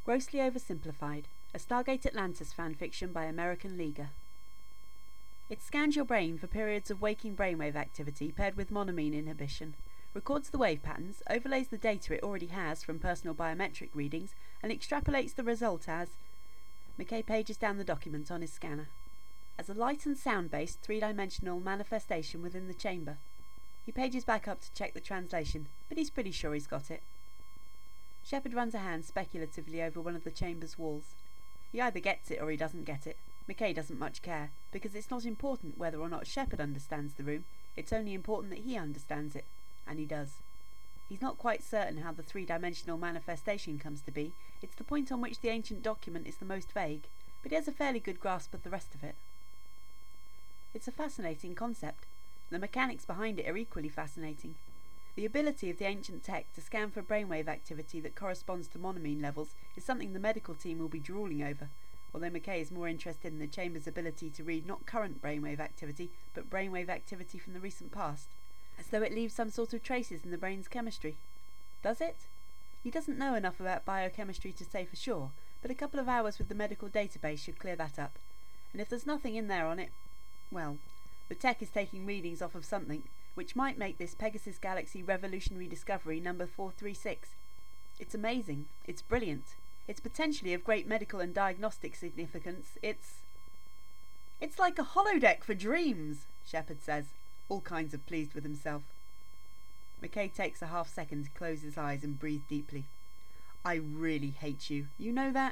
Grossly Oversimplified, a Stargate Atlantis fanfiction by American Liga. It scans your brain for periods of waking brainwave activity paired with monoamine inhibition, records the wave patterns, overlays the data it already has from personal biometric readings, and extrapolates the result as... McKay pages down the document on his scanner. As a light and sound-based three-dimensional manifestation within the chamber. He pages back up to check the translation, but he's pretty sure he's got it. Shepard runs a hand speculatively over one of the chamber's walls. He either gets it or he doesn't get it. McKay doesn't much care, because it's not important whether or not Shepard understands the room, it's only important that he understands it, and he does. He's not quite certain how the three-dimensional manifestation comes to be, it's the point on which the ancient document is the most vague, but he has a fairly good grasp of the rest of it. It's a fascinating concept. The mechanics behind it are equally fascinating. The ability of the ancient tech to scan for brainwave activity that corresponds to monoamine levels is something the medical team will be drooling over, although McKay is more interested in the chamber's ability to read not current brainwave activity, but brainwave activity from the recent past, as though it leaves some sort of traces in the brain's chemistry. Does it? He doesn't know enough about biochemistry to say for sure, but a couple of hours with the medical database should clear that up. And if there's nothing in there on it, well, the tech is taking readings off of something, which might make this Pegasus Galaxy revolutionary discovery number 436. It's amazing. It's brilliant. It's potentially of great medical and diagnostic significance. It's like a holodeck for dreams, Shepard says, all kinds of pleased with himself. McKay takes a half second to close his eyes and breathe deeply. I really hate you. You know that?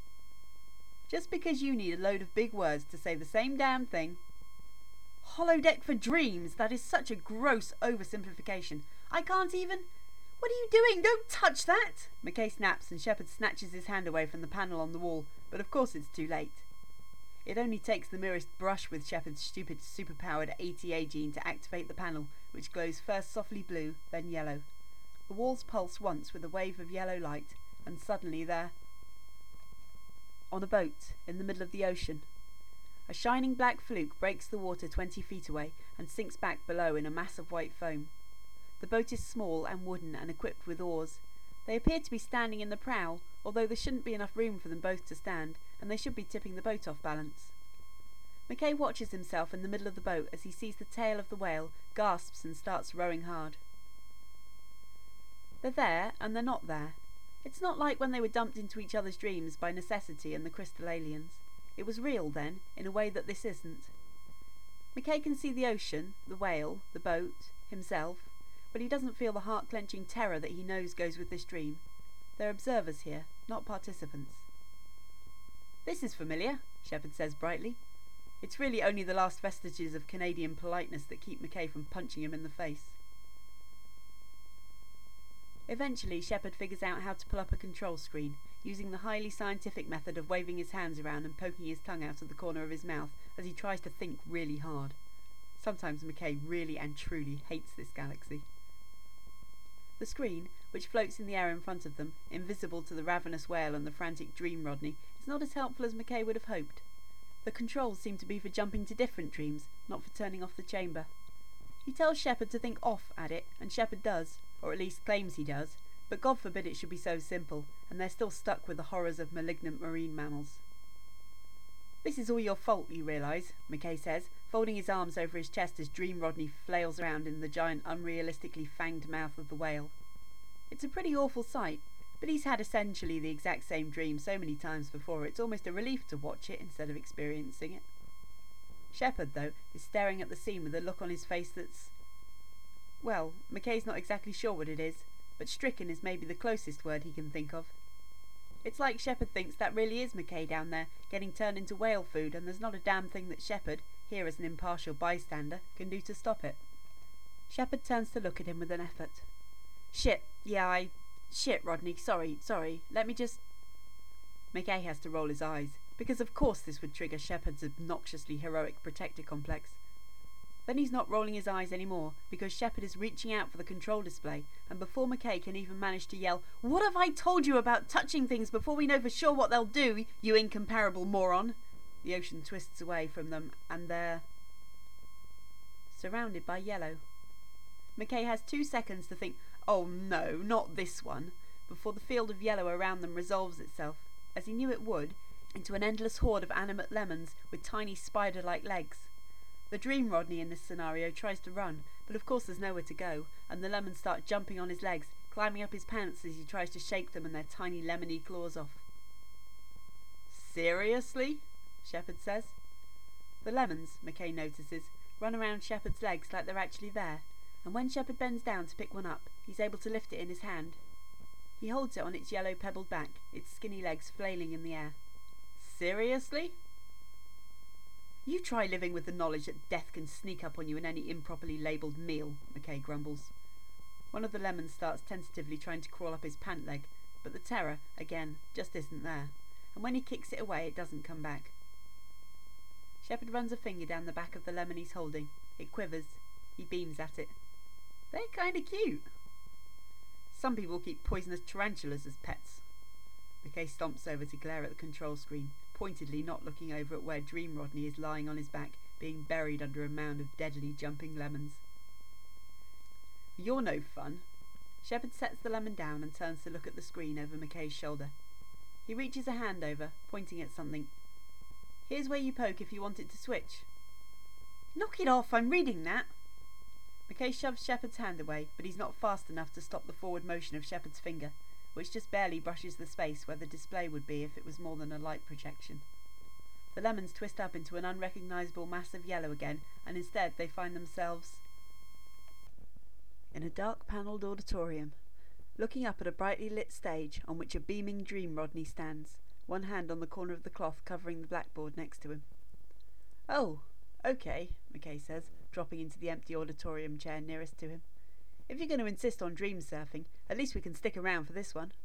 Just because you need a load of big words to say the same damn thing. Holodeck for dreams, that is such a gross oversimplification. I can't even... What are you doing? Don't touch that! McKay snaps and Shepard snatches his hand away from the panel on the wall, but of course it's too late. It only takes the merest brush with Shepard's stupid superpowered ATA gene to activate the panel, which glows first softly blue, then yellow. The walls pulse once with a wave of yellow light, and suddenly they're... on a boat, in the middle of the ocean. A shining black fluke breaks the water 20 feet away and sinks back below in a mass of white foam. The boat is small and wooden and equipped with oars. They appear to be standing in the prow, although there shouldn't be enough room for them both to stand, and they should be tipping the boat off balance. McKay watches himself in the middle of the boat as he sees the tail of the whale, gasps and starts rowing hard. They're there, and they're not there. It's not like when they were dumped into each other's dreams by necessity and the crystal aliens. It was real then, in a way that this isn't. McKay can see the ocean, the whale, the boat, himself, but he doesn't feel the heart-clenching terror that he knows goes with this dream. They're observers here, not participants. This is familiar, Shepard says brightly. It's really only the last vestiges of Canadian politeness that keep McKay from punching him in the face. Eventually, Shepard figures out how to pull up a control screen, using the highly scientific method of waving his hands around and poking his tongue out of the corner of his mouth as he tries to think really hard. Sometimes McKay really and truly hates this galaxy. The screen, which floats in the air in front of them, invisible to the ravenous whale and the frantic dream Rodney, is not as helpful as McKay would have hoped. The controls seem to be for jumping to different dreams, not for turning off the chamber. He tells Shepard to think off at it, and Shepard does, or at least claims he does, but God forbid it should be so simple, and they're still stuck with the horrors of malignant marine mammals. This is all your fault, you realise, McKay says, folding his arms over his chest as Dream Rodney flails around in the giant unrealistically fanged mouth of the whale. It's a pretty awful sight, but he's had essentially the exact same dream so many times before it's almost a relief to watch it instead of experiencing it. Shepard, though, is staring at the scene with a look on his face that's... well, McKay's not exactly sure what it is, but stricken is maybe the closest word he can think of. It's like Shepard thinks that really is McKay down there, getting turned into whale food, and there's not a damn thing that Shepard, here as an impartial bystander, can do to stop it. Shepard turns to look at him with an effort. Shit, Rodney, sorry, let me just... McKay has to roll his eyes, because of course this would trigger Shepard's obnoxiously heroic protector complex. Then he's not rolling his eyes anymore, because Shepard is reaching out for the control display, and before McKay can even manage to yell, "What have I told you about touching things before we know for sure what they'll do, you incomparable moron?" the ocean twists away from them, and they're... surrounded by yellow. McKay has 2 seconds to think, "Oh no, not this one," before the field of yellow around them resolves itself, as he knew it would, into an endless horde of animate lemons with tiny spider-like legs. The Dream Rodney in this scenario tries to run, but of course there's nowhere to go, and the lemons start jumping on his legs, climbing up his pants as he tries to shake them and their tiny lemony claws off. "Seriously?" Shepard says. The lemons, McKay notices, run around Shepard's legs like they're actually there, and when Shepard bends down to pick one up, he's able to lift it in his hand. He holds it on its yellow pebbled back, its skinny legs flailing in the air. "Seriously?" "You try living with the knowledge that death can sneak up on you in any improperly labelled meal," McKay grumbles. One of the lemons starts tentatively trying to crawl up his pant leg, but the terror, again, just isn't there, and when he kicks it away it doesn't come back. Shepard runs a finger down the back of the lemon he's holding. It quivers. He beams at it. "They're kinda cute." "Some people keep poisonous tarantulas as pets." McKay stomps over to glare at the control screen, pointedly not looking over at where Dream Rodney is lying on his back, being buried under a mound of deadly jumping lemons. "You're no fun." Shepard sets the lemon down and turns to look at the screen over McKay's shoulder. He reaches a hand over, pointing at something. "Here's where you poke if you want it to switch." "Knock it off, I'm reading that." McKay shoves Shepard's hand away, but he's not fast enough to stop the forward motion of Shepard's finger, which just barely brushes the space where the display would be if it was more than a light projection. The lemons twist up into an unrecognisable mass of yellow again, and instead they find themselves in a dark panelled auditorium, looking up at a brightly lit stage on which a beaming Dream Rodney stands, one hand on the corner of the cloth covering the blackboard next to him. "Oh, okay," McKay says, dropping into the empty auditorium chair nearest to him. "If you're going to insist on dream surfing, at least we can stick around for this one."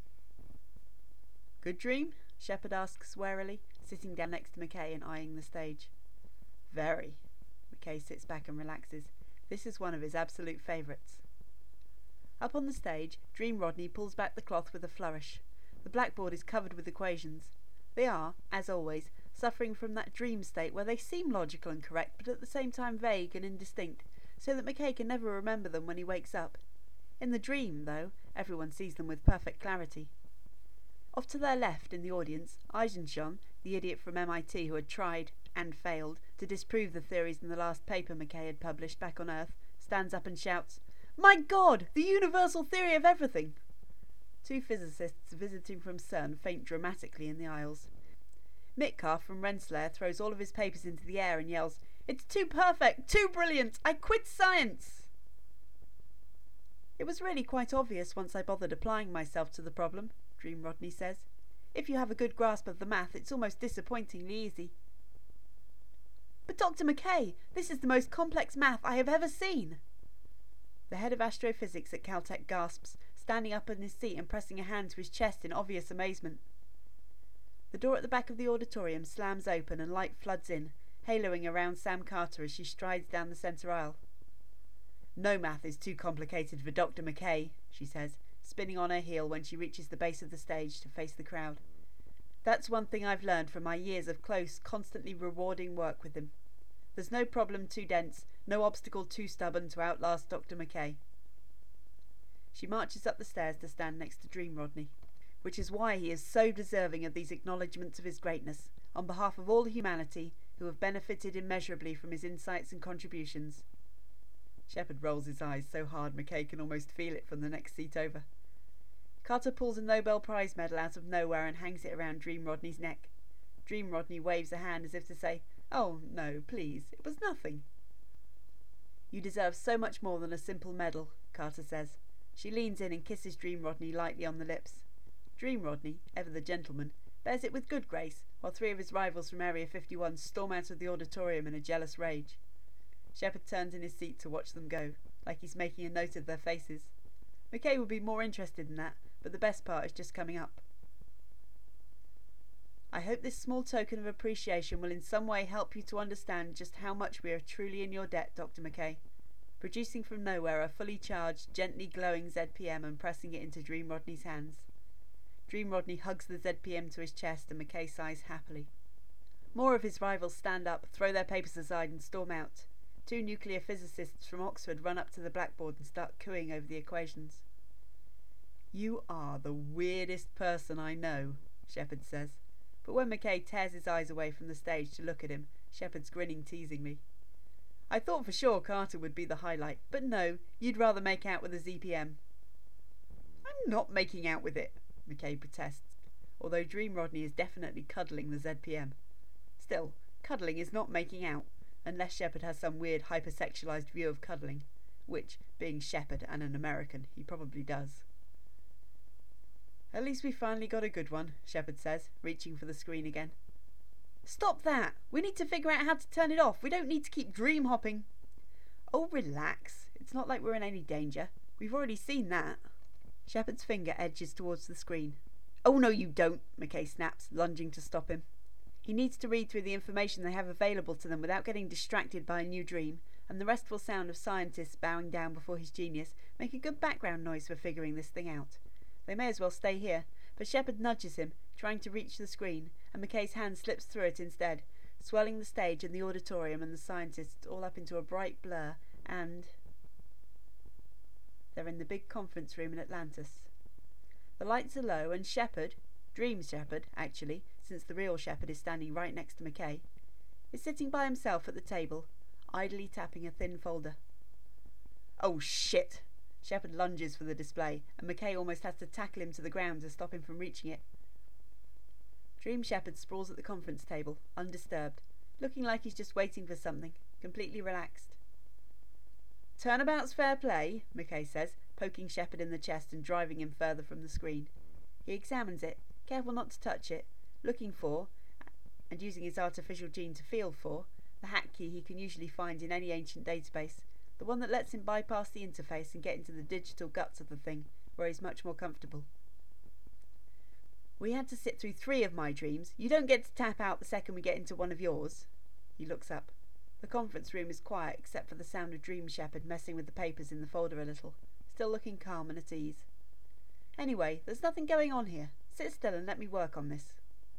"Good dream?" Shepard asks warily, sitting down next to McKay and eyeing the stage. "Very." McKay sits back and relaxes. This is one of his absolute favourites. Up on the stage, Dream Rodney pulls back the cloth with a flourish. The blackboard is covered with equations. They are, as always, suffering from that dream state where they seem logical and correct, but at the same time vague and indistinct, so that McKay can never remember them when he wakes up. In the dream, though, everyone sees them with perfect clarity. Off to their left, in the audience, Eisenschon, the idiot from MIT who had tried, and failed, to disprove the theories in the last paper McKay had published back on Earth, stands up and shouts, "My God! The universal theory of everything!" Two physicists visiting from CERN faint dramatically in the aisles. Mitkoff from Rensselaer throws all of his papers into the air and yells, "It's too perfect! Too brilliant! I quit science!" "It was really quite obvious once I bothered applying myself to the problem," Dream Rodney says. "If you have a good grasp of the math, it's almost disappointingly easy." "But Dr. McKay, this is the most complex math I have ever seen." The head of astrophysics at Caltech gasps, standing up in his seat and pressing a hand to his chest in obvious amazement. The door at the back of the auditorium slams open and light floods in, haloing around Sam Carter as she strides down the centre aisle. "No math is too complicated for Dr. McKay," she says, spinning on her heel when she reaches the base of the stage to face the crowd. "That's one thing I've learned from my years of close, constantly rewarding work with him. There's no problem too dense, no obstacle too stubborn to outlast Dr. McKay." She marches up the stairs to stand next to Dream Rodney, which is why he is so deserving of these acknowledgments of his greatness, on behalf of all humanity who have benefited immeasurably from his insights and contributions. Shepard rolls his eyes so hard McKay can almost feel it from the next seat over. Carter pulls a Nobel Prize medal out of nowhere and hangs it around Dream Rodney's neck. Dream Rodney waves a hand as if to say, "Oh, no, please, it was nothing." "You deserve so much more than a simple medal," Carter says. She leans in and kisses Dream Rodney lightly on the lips. Dream Rodney, ever the gentleman, bears it with good grace, while three of his rivals from Area 51 storm out of the auditorium in a jealous rage. Shepard turns in his seat to watch them go, like he's making a note of their faces. McKay would be more interested in that, but the best part is just coming up. "I hope this small token of appreciation will in some way help you to understand just how much we are truly in your debt, Dr. McKay." Producing from nowhere a fully charged, gently glowing ZPM and pressing it into Dream Rodney's hands. Dream Rodney hugs the ZPM to his chest and McKay sighs happily. More of his rivals stand up, throw their papers aside and storm out. Two nuclear physicists from Oxford run up to the blackboard and start cooing over the equations. You are the weirdest person I know, Shepard says. But when McKay tears his eyes away from the stage to look at him, Shepard's grinning teasingly. I thought for sure Carter would be the highlight, but no, you'd rather make out with a ZPM. I'm not making out with it, McKay protests, although Dream Rodney is definitely cuddling the ZPM. Still, cuddling is not making out, unless Shepard has some weird hypersexualized view of cuddling, which, being Shepard and an American, he probably does. At least we finally got a good one, Shepard says, reaching for the screen again. Stop that! We need to figure out how to turn it off. We don't need to keep dream hopping. Oh, relax. It's not like we're in any danger. We've already seen that. Shepard's finger edges towards the screen. Oh, no, you don't, McKay snaps, lunging to stop him. He needs to read through the information they have available to them without getting distracted by a new dream, and the restful sound of scientists bowing down before his genius make a good background noise for figuring this thing out. They may as well stay here, but Shepard nudges him, trying to reach the screen, and McKay's hand slips through it instead, swelling the stage and the auditorium and the scientists all up into a bright blur, and they're in the big conference room in Atlantis. The lights are low, and Shepard, Dream Shepard, actually, since the real Shepard is standing right next to McKay, is sitting by himself at the table, idly tapping a thin folder. Oh shit! Shepard lunges for the display, and McKay almost has to tackle him to the ground to stop him from reaching it. Dream Shepard sprawls at the conference table, undisturbed, looking like he's just waiting for something, completely relaxed. Turnabout's fair play, McKay says, poking Shepard in the chest and driving him further from the screen. He examines it, careful not to touch it, looking for, and using his artificial gene to feel for, the hack key he can usually find in any ancient database, the one that lets him bypass the interface and get into the digital guts of the thing, where he's much more comfortable. We had to sit through 3 of my dreams. You don't get to tap out the second we get into one of yours. He looks up. The conference room is quiet except for the sound of Dream Shepard messing with the papers in the folder a little, still looking calm and at ease. Anyway, there's nothing going on here. Sit still and let me work on this.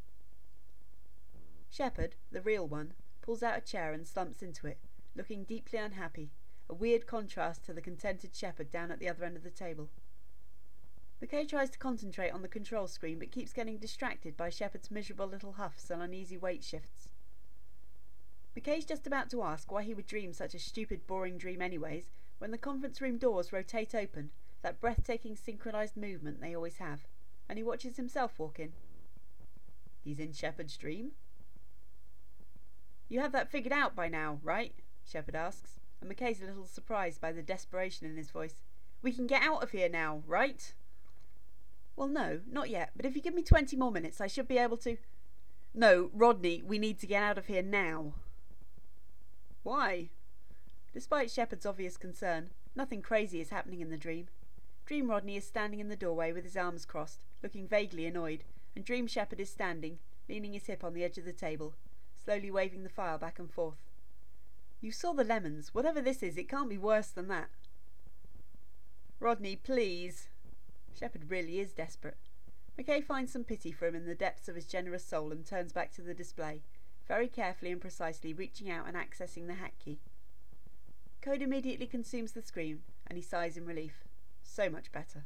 Shepard, the real one, pulls out a chair and slumps into it, looking deeply unhappy, a weird contrast to the contented Shepard down at the other end of the table. McKay tries to concentrate on the control screen but keeps getting distracted by Shepard's miserable little huffs and uneasy weight shifts. McKay's just about to ask why he would dream such a stupid, boring dream anyways, when the conference room doors rotate open, that breathtaking synchronized movement they always have, and he watches himself walk in. He's in Shepard's dream? You have that figured out by now, right? Shepard asks, and McKay's a little surprised by the desperation in his voice. We can get out of here now, right? Well, no, not yet, but if you give me 20 more minutes, I should be able to... No, Rodney, we need to get out of here now. Why? Despite Shepard's obvious concern, nothing crazy is happening in the dream. Dream Rodney is standing in the doorway with his arms crossed, looking vaguely annoyed, and Dream Shepard is standing, leaning his hip on the edge of the table, slowly waving the file back and forth. You saw the lemons. Whatever this is, it can't be worse than that. Rodney, please. Shepard really is desperate. McKay finds some pity for him in the depths of his generous soul and turns back to the display, very carefully and precisely reaching out and accessing the hack key. Code immediately consumes the screen, and he sighs in relief. So much better.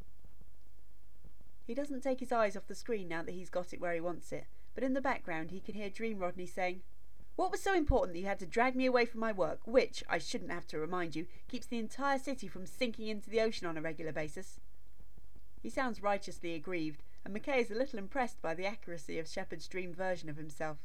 He doesn't take his eyes off the screen now that he's got it where he wants it, but in the background he can hear Dream Rodney saying, What was so important that you had to drag me away from my work, which, I shouldn't have to remind you, keeps the entire city from sinking into the ocean on a regular basis? He sounds righteously aggrieved, and McKay is a little impressed by the accuracy of Shepard's dream version of himself.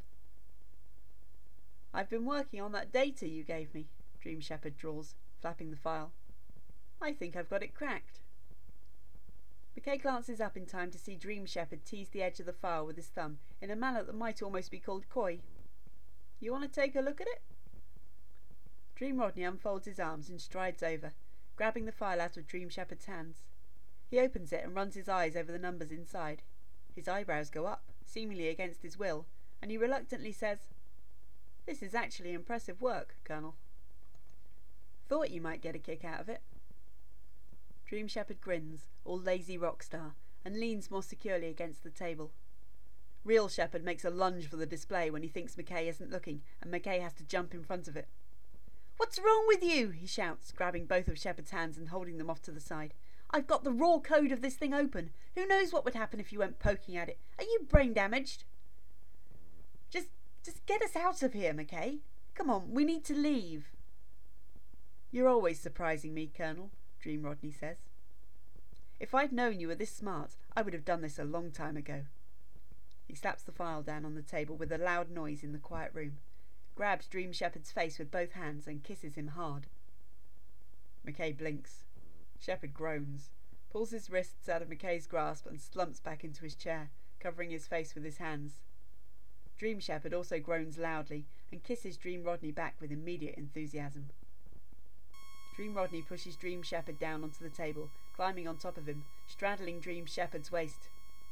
I've been working on that data you gave me, Dream Shepard drawls, flapping the file. I think I've got it cracked. McKay glances up in time to see Dream Shepard tease the edge of the file with his thumb in a manner that might almost be called coy. You want to take a look at it? Dream Rodney unfolds his arms and strides over, grabbing the file out of Dream Shepard's hands. He opens it and runs his eyes over the numbers inside. His eyebrows go up, seemingly against his will, and he reluctantly says, This is actually impressive work, Colonel. Thought you might get a kick out of it. Dream Shepard grins, all lazy rock star, and leans more securely against the table. Real Shepard makes a lunge for the display when he thinks McKay isn't looking, and McKay has to jump in front of it. What's wrong with you? He shouts, grabbing both of Shepard's hands and holding them off to the side. I've got the raw code of this thing open. Who knows what would happen if you went poking at it? Are you brain damaged? Just get us out of here, McKay. Come on, we need to leave. You're always surprising me, Colonel, Dream Rodney says. If I'd known you were this smart, I would have done this a long time ago. He slaps the file down on the table with a loud noise in the quiet room, grabs Dream Shepherd's face with both hands and kisses him hard. McKay blinks. Shepherd groans, pulls his wrists out of McKay's grasp and slumps back into his chair, covering his face with his hands. Dream Shepherd also groans loudly and kisses Dream Rodney back with immediate enthusiasm. Dream Rodney pushes Dream Shepherd down onto the table, climbing on top of him, straddling Dream Shepherd's waist.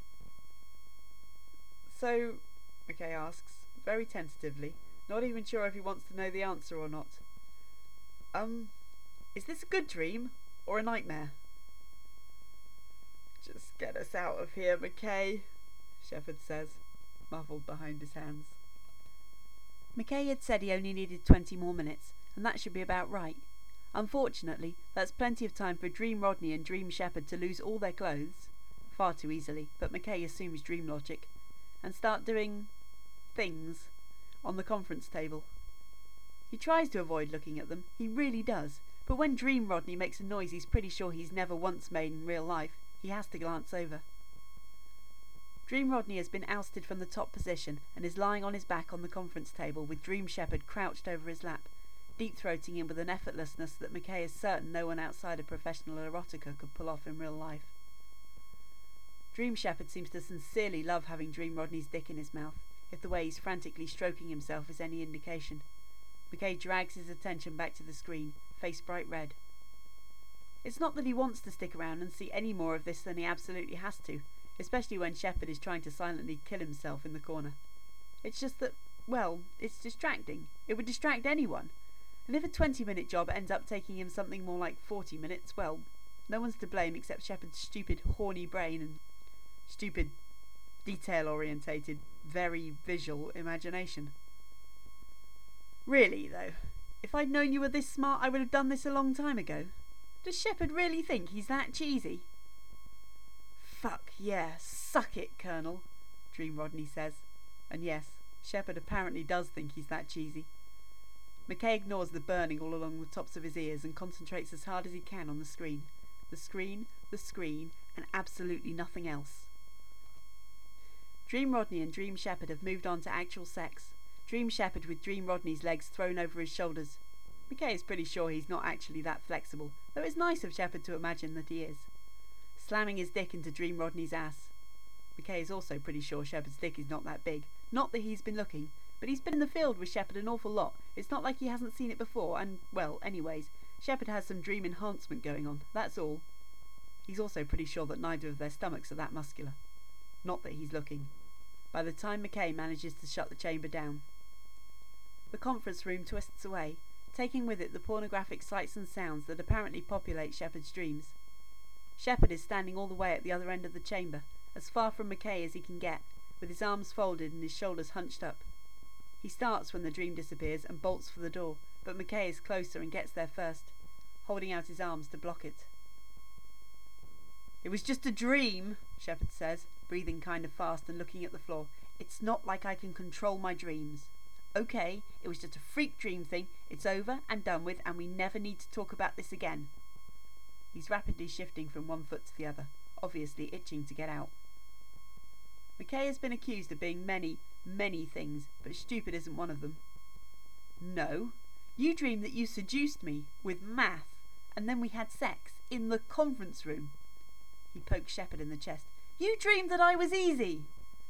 So, McKay asks, very tentatively, not even sure if he wants to know the answer or not. Is this a good dream or a nightmare? Just get us out of here, McKay, Shepherd says, muffled behind his hands. McKay had said he only needed 20 more minutes, and that should be about right. Unfortunately, that's plenty of time for Dream Rodney and Dream Shepherd to lose all their clothes, far too easily, but McKay assumes dream logic, and start doing things on the conference table. He tries to avoid looking at them, he really does, but when Dream Rodney makes a noise he's pretty sure he's never once made in real life, he has to glance over. Dream Rodney has been ousted from the top position and is lying on his back on the conference table with Dream Shepherd crouched over his lap, deep-throating him with an effortlessness that McKay is certain no one outside of professional erotica could pull off in real life. Dream Shepherd seems to sincerely love having Dream Rodney's dick in his mouth, if the way he's frantically stroking himself is any indication. McKay drags his attention back to the screen, face bright red. It's not that he wants to stick around and see any more of this than he absolutely has to, especially when Shepherd is trying to silently kill himself in the corner. It's just that, well, it's distracting. It would distract anyone. And if a 20-minute job ends up taking him something more like 40 minutes, well, no one's to blame except Shepherd's stupid, horny brain and stupid, detail-orientated, very visual imagination. Really, though, if I'd known you were this smart, I would have done this a long time ago. Does Shepherd really think he's that cheesy? Fuck yeah, suck it, Colonel, Dream Rodney says. And yes, Shepherd apparently does think he's that cheesy. McKay ignores the burning all along the tops of his ears and concentrates as hard as he can on the screen. The screen, and absolutely nothing else. Dream Rodney and Dream Shepherd have moved on to actual sex. Dream Shepherd with Dream Rodney's legs thrown over his shoulders. McKay is pretty sure he's not actually that flexible, though it's nice of Shepherd to imagine that he is. Slamming his dick into Dream Rodney's ass. McKay is also pretty sure Shepherd's dick is not that big. Not that he's been looking, but he's been in the field with Shepherd an awful lot. It's not like he hasn't seen it before, and, well, anyways, Shepherd has some dream enhancement going on, that's all. He's also pretty sure that neither of their stomachs are that muscular. Not that he's looking. By the time McKay manages to shut the chamber down. The conference room twists away, taking with it the pornographic sights and sounds that apparently populate Shepherd's dreams. Shepherd is standing all the way at the other end of the chamber, as far from McKay as he can get, with his arms folded and his shoulders hunched up. He starts when the dream disappears and bolts for the door, but McKay is closer and gets there first, holding out his arms to block it. It was just a dream, Shepherd says, breathing kind of fast and looking at the floor. It's not like I can control my dreams. Okay, it was just a freak dream thing. It's over and done with, and we never need to talk about this again. He's rapidly shifting from one foot to the other, obviously itching to get out. McKay has been accused of being many, many things, but stupid isn't one of them. No, you dreamed that you seduced me with math, and then we had sex in the conference room. He poked Shepherd in the chest. You dreamed that I was easy.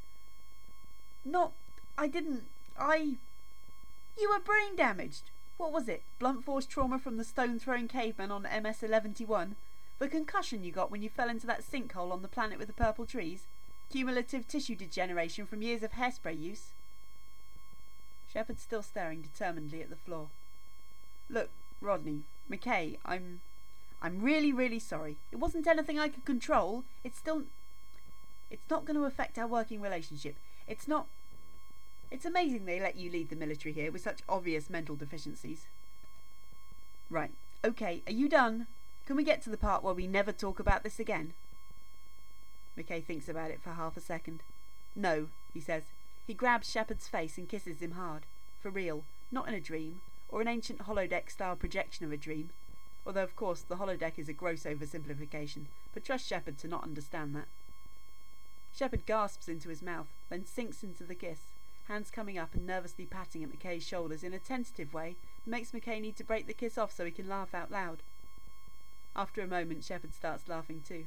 You were brain damaged. What was it? Blunt force trauma from the stone-throwing caveman on MS-11-1? The concussion you got when you fell into that sinkhole on the planet with the purple trees? Cumulative tissue degeneration from years of hairspray use? Shepherd's still staring determinedly at the floor. Look, Rodney, McKay, I'm really, really sorry. It wasn't anything I could control. It's not going to affect our working relationship. It's amazing they let you lead the military here with such obvious mental deficiencies. Right, okay, are you done? Can we get to the part where we never talk about this again? McKay thinks about it for half a second. No, he says. He grabs Shepard's face and kisses him hard. For real, not in a dream, or an ancient holodeck-style projection of a dream. Although, of course, the holodeck is a gross oversimplification, but trust Shepard to not understand that. Shepard gasps into his mouth, then sinks into the kiss, hands coming up and nervously patting at McKay's shoulders in a tentative way that makes McKay need to break the kiss off so he can laugh out loud. After a moment, Shepard starts laughing too.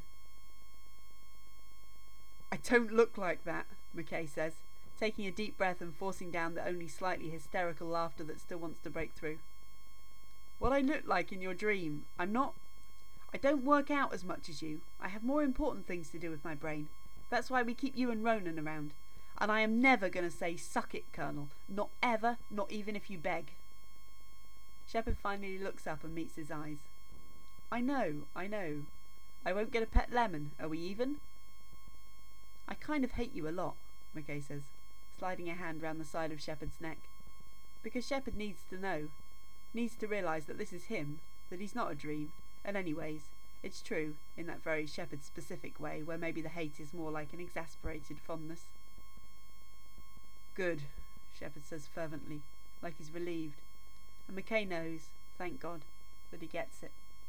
"I don't look like that," McKay says, taking a deep breath and forcing down the only slightly hysterical laughter that still wants to break through. "What I look like in your dream, I don't work out as much as you. I have more important things to do with my brain. That's why we keep you and Ronan around. And I am never going to say, 'Suck it, Colonel.' Not ever, not even if you beg." Shepard finally looks up and meets his eyes. I know. I won't get a pet lemon. Are we even?" "I kind of hate you a lot," McKay says, sliding a hand round the side of Shepard's neck. Because Shepard needs to know. Needs to realise that this is him, that he's not a dream, and anyways, it's true, in that very Shepard-specific way, where maybe the hate is more like an exasperated fondness. "Good," Shepard says fervently, like he's relieved, and McKay knows, thank God, that he gets it.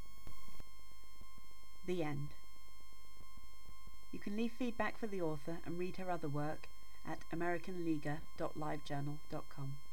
The end. You can leave feedback for the author and read her other work at americanliga.livejournal.com.